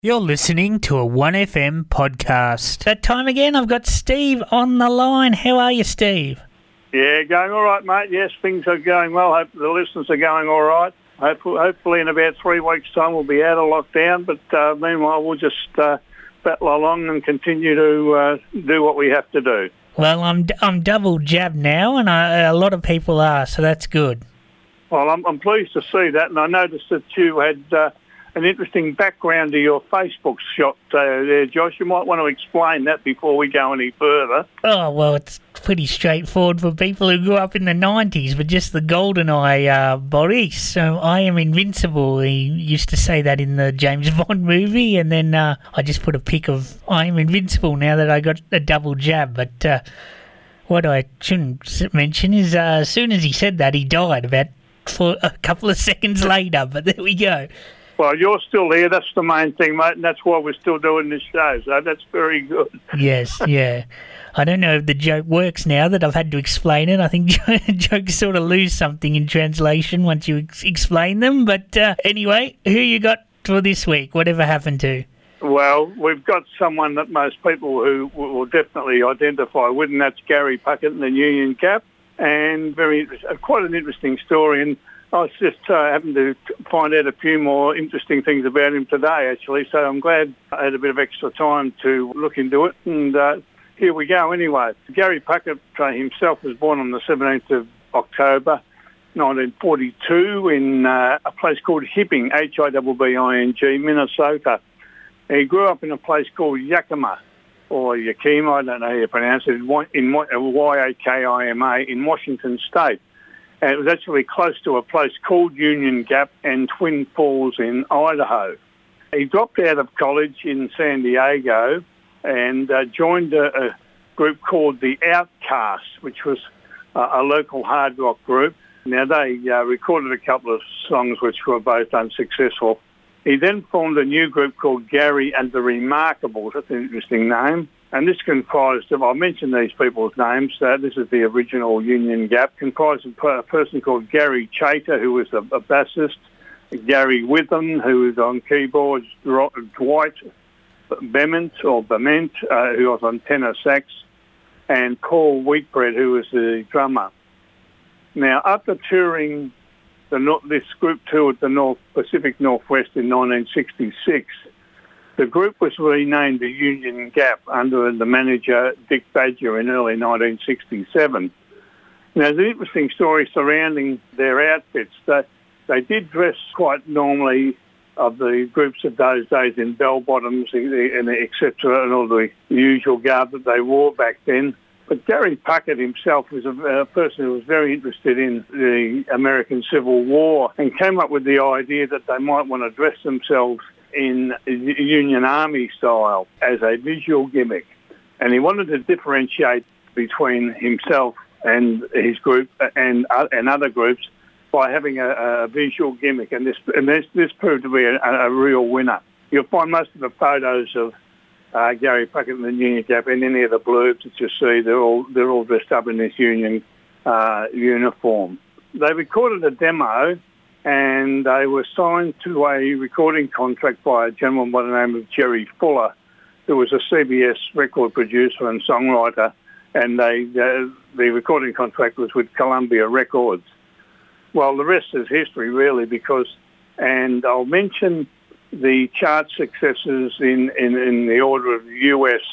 You're listening to a 1FM podcast. That time again, I've got Steve on the line. How are you, Steve? Yeah, going all right, mate. Yes, things are going well. Hope the listeners are going all right. Hopefully in about 3 weeks' time we'll be out of lockdown, but meanwhile we'll just battle along and continue to do what we have to do. Well, I'm double jabbed now, and a lot of people are, so that's good. Well, I'm pleased to see that, and I noticed that you had an interesting background to your Facebook shot there, Josh. You might want to explain that before we go any further. Oh, well, it's pretty straightforward for people who grew up in the 90s with just the GoldenEye Boris. So I am invincible. He used to say that in the James Bond movie, and then I just put a pic of I am invincible now that I got a double jab. But what I shouldn't mention is as soon as he said that, he died about a couple of seconds later. But there we go. Well, you're still here. That's the main thing, mate, and that's why we're still doing this show. So that's very good. Yes, yeah. I don't know if the joke works now that I've had to explain it. I think jokes sort of lose something in translation once you explain them. But anyway, who you got for this week? Whatever happened to? Well, we've got someone that most people who will definitely identify with, and that's Gary Puckett and the Union Gap. And quite an interesting story. And I was just having to find out a few more interesting things about him today, actually. So I'm glad I had a bit of extra time to look into it. And here we go anyway. Gary Puckett himself was born on the 17th of October 1942 in a place called Hibbing, Hibbing, Minnesota. He grew up in a place called Yakima, or Yakima, I don't know how you pronounce it, in Yakima in Washington State. And it was actually close to a place called Union Gap and Twin Falls in Idaho. He dropped out of college in San Diego and joined a group called the Outcasts, which was a local hard rock group. Now, they recorded a couple of songs which were both unsuccessful. He then formed a new group called Gary and the Remarkables. That's an interesting name. And this comprised of, I'll mention these people's names. This is the original Union Gap. Comprised of a person called Gary Chater, who was a bassist, Gary Witham, who was on keyboards, Dwight Bement, who was on tenor sax, and Paul Wheatbread, who was the drummer. Now, after touring, this group toured the Pacific Northwest in 1966, the group was renamed the Union Gap under the manager Dick Badger in early 1967. Now, there's an interesting story surrounding their outfits. They did dress quite normally of the groups of those days in bell-bottoms and etc. and all the usual garb that they wore back then. But Gary Puckett himself was a person who was very interested in the American Civil War and came up with the idea that they might want to dress themselves in Union Army style as a visual gimmick. And he wanted to differentiate between himself and his group and other groups by having a visual gimmick. And this proved to be a real winner. You'll find most of the photos of Gary Puckett and the Union Gap in any of the blurbs that you see. They're all dressed up in this Union uniform. They recorded a demo, and they were signed to a recording contract by a gentleman by the name of Jerry Fuller, who was a CBS record producer and songwriter, and the recording contract was with Columbia Records. Well, the rest is history, really, and I'll mention the chart successes in the order of the US,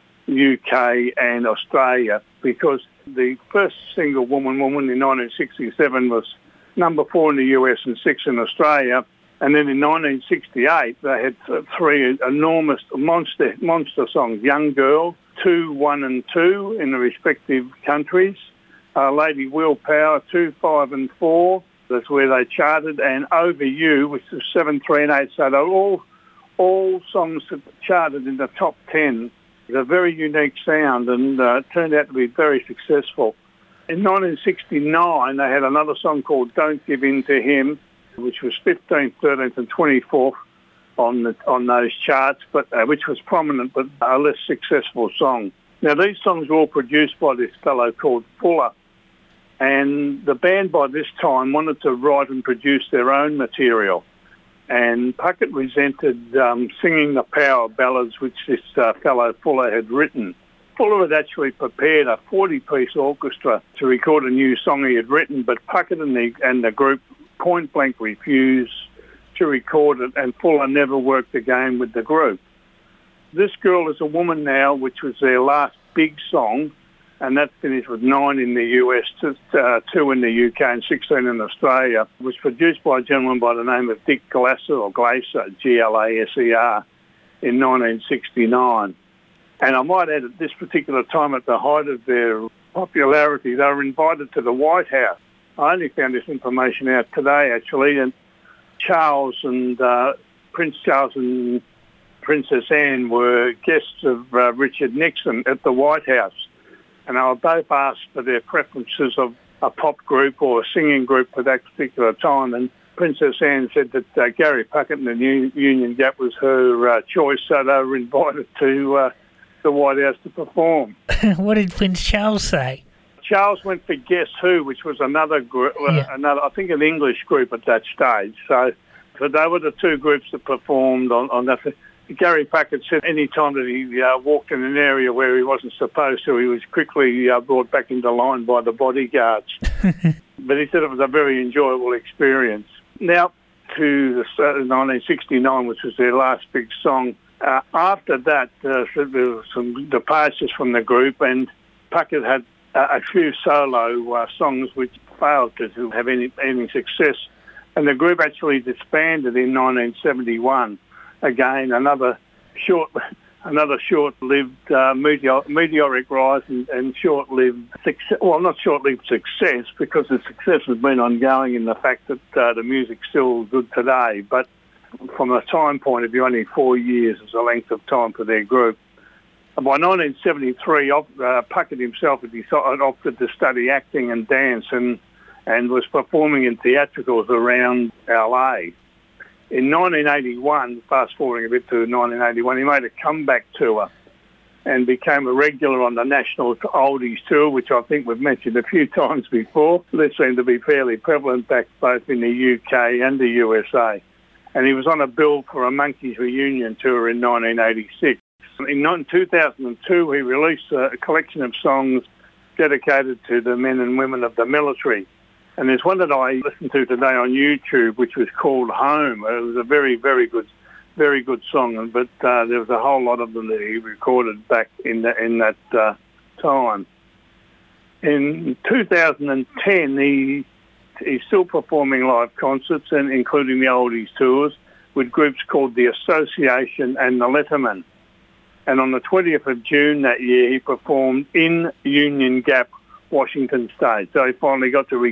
UK and Australia, because the first single Woman in 1967 was number 4 in the US and 6 in Australia. And then in 1968, they had 3 enormous monster songs, Young Girl, 2, 1 and 2 in the respective countries, Lady Willpower, 2, 5 and 4, that's where they charted, and Over You, which was 7, 3 and 8. So they're all songs that charted in the top 10. It's a very unique sound and turned out to be very successful. In 1969, they had another song called Don't Give In to Him, which was 15th, 13th and 24th on those charts, but which was prominent but a less successful song. Now, these songs were all produced by this fellow called Fuller, and the band by this time wanted to write and produce their own material. And Puckett resented singing the power ballads which this fellow Fuller had written. Fuller had actually prepared a 40-piece orchestra to record a new song he had written, but Puckett and the group point-blank refused to record it, and Fuller never worked again with the group. This Girl Is a Woman Now, which was their last big song, and that finished with 9 in the US, 2 in the UK and 16 in Australia, was produced by a gentleman by the name of Dick Glaser, Glaser, in 1969. And I might add at this particular time, at the height of their popularity, they were invited to the White House. I only found this information out today, actually, and Prince Charles and Princess Anne were guests of Richard Nixon at the White House. And they were both asked for their preferences of a pop group or a singing group for that particular time. And Princess Anne said that Gary Puckett and the Union Gap was her choice, so they were invited to the White House to perform. What did Prince Charles say? Charles went for Guess Who, which was another group, I think an English group at that stage. So they were the two groups that performed on that. Gary Puckett said any time that he walked in an area where he wasn't supposed to, he was quickly brought back into line by the bodyguards. But he said it was a very enjoyable experience. Now to the 1969, which was their last big song. After that, there were some departures from the group, and Puckett had a few solo songs which failed to have any success. And the group actually disbanded in 1971. Again, another short-lived meteoric rise and short-lived success. Well, not short-lived success, because the success has been ongoing in the fact that the music's still good today. But from a time point of view, only 4 years is the length of time for their group. And by 1973, Puckett himself had opted to study acting and dance and was performing in theatricals around LA. In 1981, fast-forwarding a bit to 1981, he made a comeback tour and became a regular on the National Oldies Tour, which I think we've mentioned a few times before. They seem to be fairly prevalent back both in the UK and the USA. And he was on a bill for a Monkees reunion tour in 1986. In 2002, he released a collection of songs dedicated to the men and women of the military. And there's one that I listened to today on YouTube, which was called Home. It was a very, very good song, but there was a whole lot of them that he recorded back in that time. In 2010, he's still performing live concerts, and including the Oldies tours, with groups called the Association and the Letterman. And on the 20th of June that year, he performed in Union Gap, Washington State. So he finally got to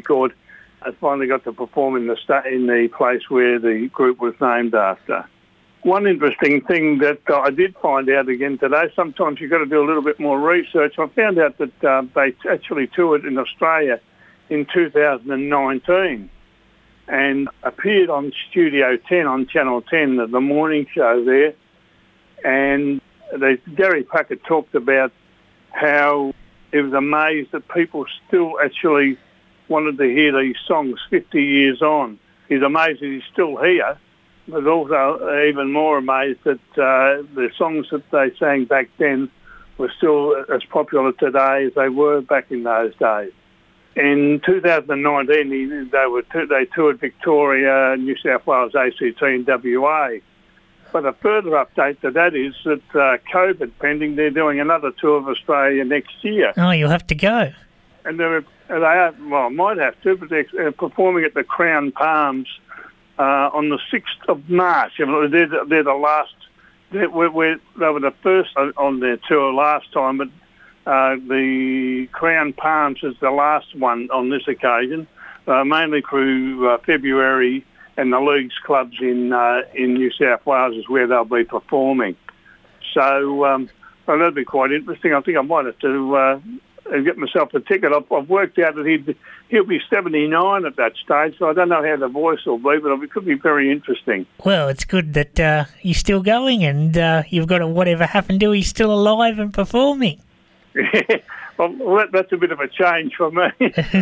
perform in the place where the group was named after. One interesting thing that I did find out again today, sometimes you've got to do a little bit more research. I found out that they actually toured in Australia in 2019 and appeared on Studio 10 on Channel 10, the morning show there. And Gary Puckett talked about how he was amazed that people still actually wanted to hear these songs 50 years on. He's amazed that he's still here, but also even more amazed that the songs that they sang back then were still as popular today as they were back in those days. In 2019, they toured Victoria, New South Wales, ACT and WA. But a further update to that is that COVID pending, they're doing another tour of Australia next year. Oh, you'll have to go. And might have to, but they're performing at the Crown Palms on the 6th of March. They're the last. They were the first on their tour last time, but the Crown Palms is the last one on this occasion, mainly through February. And the leagues clubs in New South Wales is where they'll be performing. So that'll be quite interesting. I think I might have to get myself a ticket. I've worked out that he'll be 79 at that stage, so I don't know how the voice will be, but it could be very interesting. Well, it's good that you're still going and you've got a whatever happened to, he's still alive and performing. Well, that's a bit of a change for me.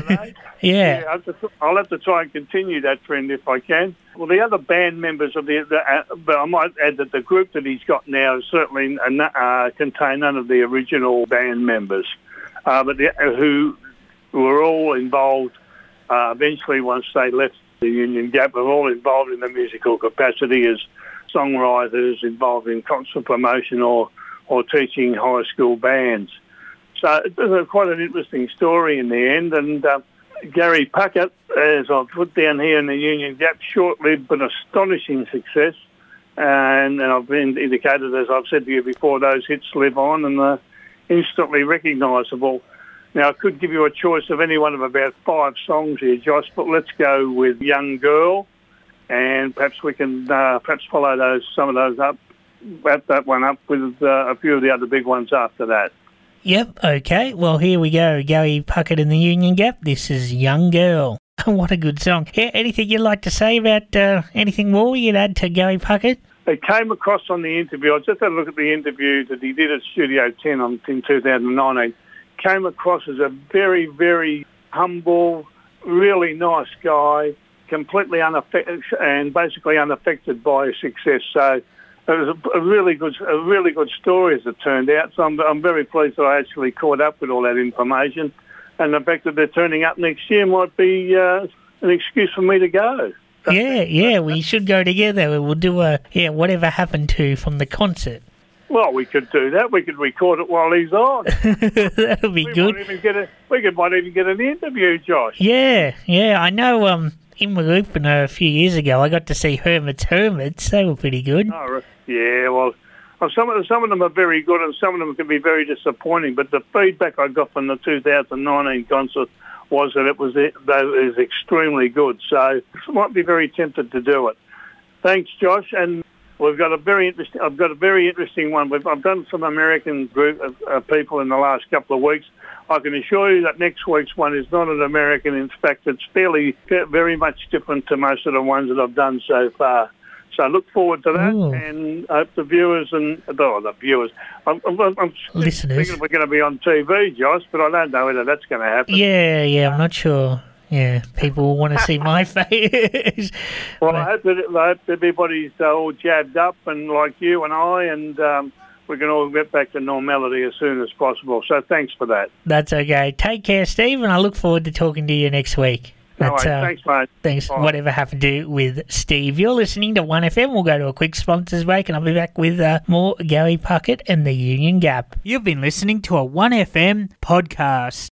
Yeah. I'll have to try and continue that trend if I can. Well, the other band members of but I might add that the group that he's got now certainly contain none of the original band members, but who were all involved eventually once they left the Union Gap, were all involved in the musical capacity as songwriters involved in concert promotion or teaching high school bands. So it was quite an interesting story in the end. And Gary Puckett, as I've put down here in the Union Gap, short-lived but astonishing success. And I've been indicated, as I've said to you before, those hits live on and are instantly recognisable. Now, I could give you a choice of any one of about 5 songs here, Josh, but let's go with Young Girl, and perhaps we can follow some of those up, wrap that one up with a few of the other big ones after that. Yep, okay. Well, here we go. Gary Puckett in the Union Gap. This is Young Girl. What a good song. Yeah, anything you'd like to say about anything more you'd add to Gary Puckett? It came across on the interview. I just had a look at the interview that he did at Studio 10 in 2019. Came across as a very, very humble, really nice guy, completely unaffected and basically unaffected by his success. So it was a really good story as it turned out. So I'm very pleased that I actually caught up with all that information, and the fact that they're turning up next year might be an excuse for me to go. Yeah, we should go together. We'll do whatever happened to from the concert. Well, we could do that. We could record it while he's on. That'll be good. Might even get an interview, Josh. Yeah. I know. In Marupana a few years ago, I got to see Hermits. They were pretty good. Oh, yeah. Well, some of them are very good, and some of them can be very disappointing. But the feedback I got from the 2019 concert was that it was extremely good. So I might be very tempted to do it. Thanks, Josh. And I've got a very interesting one. I've done some American group of people in the last couple of weeks. I can assure you that next week's one is not an American. In fact, it's very much different to most of the ones that I've done so far. So I look forward to that, and I hope the viewers I'm listeners thinking we're going to be on TV, Josh, but I don't know whether that's going to happen. Yeah, I'm not sure. Yeah, people want to see my face. Well, I hope everybody's all jabbed up and like you and I, and we can all get back to normality as soon as possible. So thanks for that. That's okay. Take care, Steve, and I look forward to talking to you next week. Thanks, mate. Thanks. Bye. Whatever happened to with Steve. You're listening to 1FM. We'll go to a quick sponsors break, and I'll be back with more Gary Puckett and the Union Gap. You've been listening to a 1FM podcast.